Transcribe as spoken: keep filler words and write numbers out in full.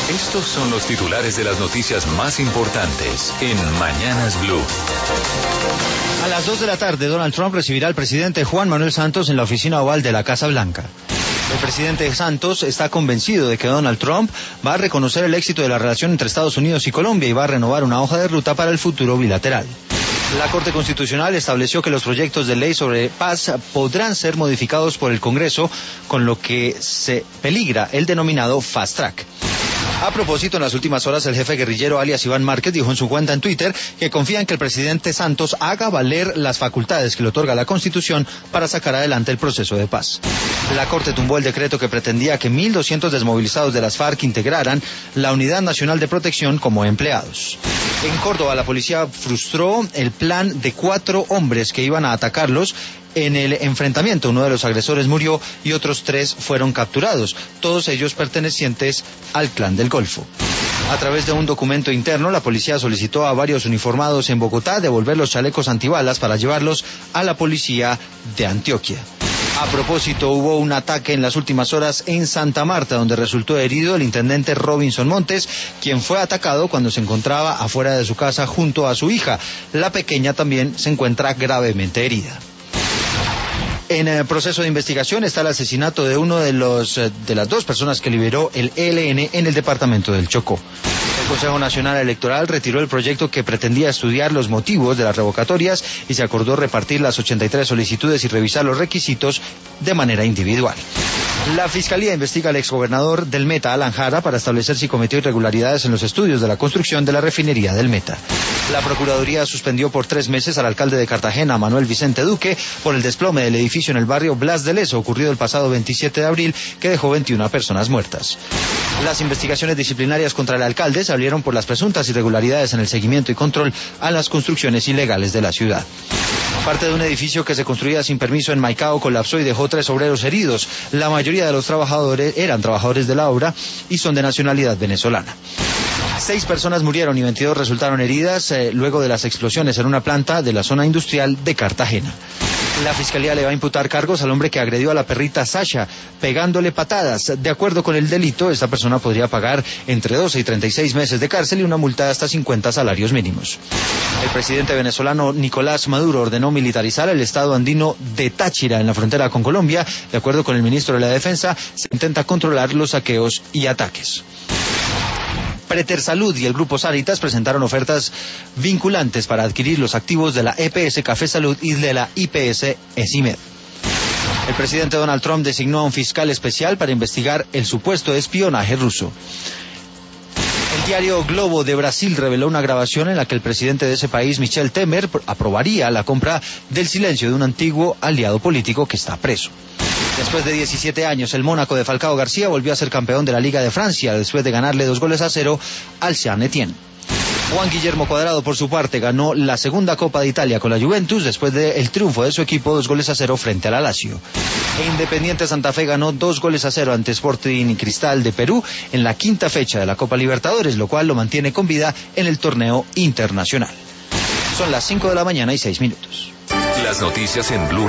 Estos son los titulares de las noticias más importantes en Mañanas Blue. A las dos de la tarde, Donald Trump recibirá al presidente Juan Manuel Santos en la oficina oval de la Casa Blanca. El presidente Santos está convencido de que Donald Trump va a reconocer el éxito de la relación entre Estados Unidos y Colombia y va a renovar una hoja de ruta para el futuro bilateral. La Corte Constitucional estableció que los proyectos de ley sobre paz podrán ser modificados por el Congreso, con lo que se peligra el denominado Fast Track. A propósito, en las últimas horas, el jefe guerrillero alias Iván Márquez dijo en su cuenta en Twitter que confía en que el presidente Santos haga valer las facultades que le otorga la Constitución para sacar adelante el proceso de paz. La Corte tumbó el decreto que pretendía que mil doscientos desmovilizados de las FARC integraran la Unidad Nacional de Protección como empleados. En Córdoba, la policía frustró el plan de cuatro hombres que iban a atacarlos. En el enfrentamiento, uno de los agresores murió y otros tres fueron capturados, todos ellos pertenecientes al Clan del Golfo. A través de un documento interno, la policía solicitó a varios uniformados en Bogotá devolver los chalecos antibalas para llevarlos a la policía de Antioquia. A propósito, hubo un ataque en las últimas horas en Santa Marta, donde resultó herido el intendente Robinson Montes, quien fue atacado cuando se encontraba afuera de su casa junto a su hija. La pequeña también se encuentra gravemente herida. En el proceso de investigación está el asesinato de uno de los de las dos personas que liberó el E L N en el departamento del Chocó. El Consejo Nacional Electoral retiró el proyecto que pretendía estudiar los motivos de las revocatorias y se acordó repartir las ochenta y tres solicitudes y revisar los requisitos de manera individual. La Fiscalía investiga al exgobernador del Meta, Alan Jara, para establecer si cometió irregularidades en los estudios de la construcción de la refinería del Meta. La Procuraduría suspendió por tres meses al alcalde de Cartagena, Manuel Vicente Duque, por el desplome del edificio en el barrio Blas de Lezo, ocurrido el pasado veintisiete de abril, que dejó veintiuna personas muertas. Las investigaciones disciplinarias contra el alcalde se abrieron por las presuntas irregularidades en el seguimiento y control a las construcciones ilegales de la ciudad. Parte de un edificio que se construía sin permiso en Maicao colapsó y dejó tres obreros heridos. La mayoría de los trabajadores eran trabajadores de la obra y son de nacionalidad venezolana. Seis personas murieron y veintidós resultaron heridas eh, luego de las explosiones en una planta de la zona industrial de Cartagena. La Fiscalía le va a imputar cargos al hombre que agredió a la perrita Sasha, pegándole patadas. De acuerdo con el delito, esta persona podría pagar entre doce y treinta y seis meses de cárcel y una multa de hasta cincuenta salarios mínimos. El presidente venezolano Nicolás Maduro ordenó militarizar el estado andino de Táchira en la frontera con Colombia. De acuerdo con el ministro de la Defensa, se intenta controlar los saqueos y ataques. Pretersalud y el Grupo Sanitas presentaron ofertas vinculantes para adquirir los activos de la E P S Café Salud y de la I P S Esimed. El presidente Donald Trump designó a un fiscal especial para investigar el supuesto espionaje ruso. El diario Globo de Brasil reveló una grabación en la que el presidente de ese país, Michel Temer, aprobaría la compra del silencio de un antiguo aliado político que está preso. Después de diecisiete años, el Mónaco de Falcao García volvió a ser campeón de la Liga de Francia después de ganarle dos goles a cero al Saint-Étienne. Juan Guillermo Cuadrado, por su parte, ganó la segunda Copa de Italia con la Juventus después del triunfo de su equipo dos goles a cero frente al Lazio. E Independiente Santa Fe ganó dos goles a cero ante Sporting Cristal de Perú en la quinta fecha de la Copa Libertadores, lo cual lo mantiene con vida en el torneo internacional. Son las cinco de la mañana y seis minutos. Las noticias en Blue.